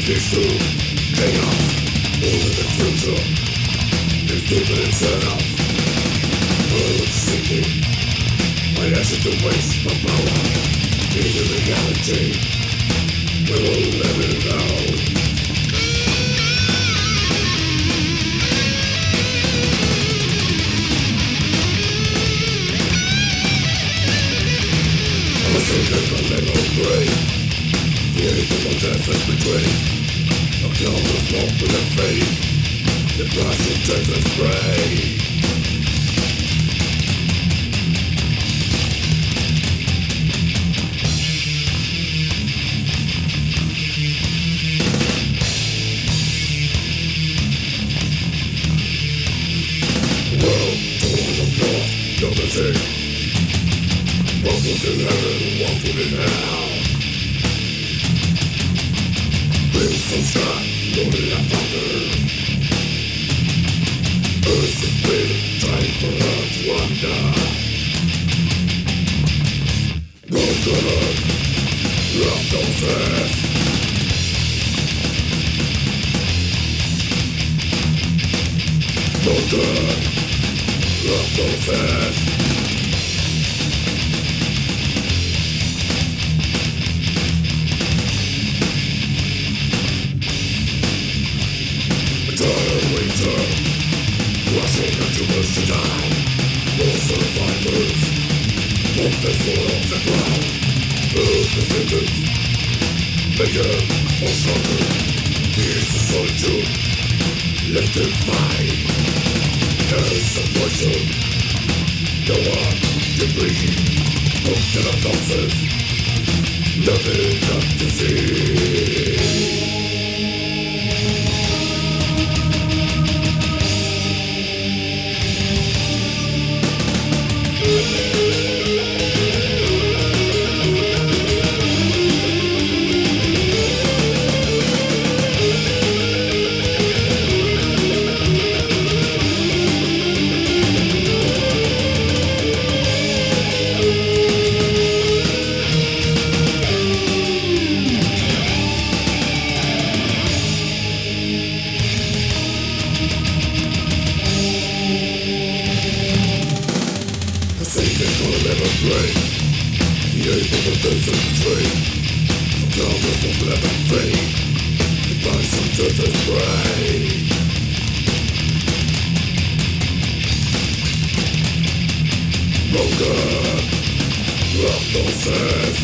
is to chaos. All in the future is deeper itself. World sinking, my ashes to waste my power. In the reality, we will live it out. I'm a sinner, but let no grave. The evil of death has betrayed. A cloud of smoke with a fade. The price of death is spray. World, torn apart, no mistake. Waffled in heaven, waffled in hell. Wheels from sky, loaded up thunder. Earth is bleeding, time for her to wonder. Broken, locked on fast. Broken, locked on fast. Winter, rushing into us to die. More survivors, warmth is full of the ground. Earth is vengeance, bigger or stronger. Here's the solitude, left to fight. There's a poison, no one to breathe. Hooked in a dolphin, nothing left to see. Great. The ape of the desert tree. The cloudless will never fade. The price of death is spray. Broken, locked on fast.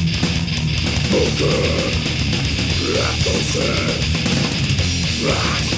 Broken, locked on fast. Right.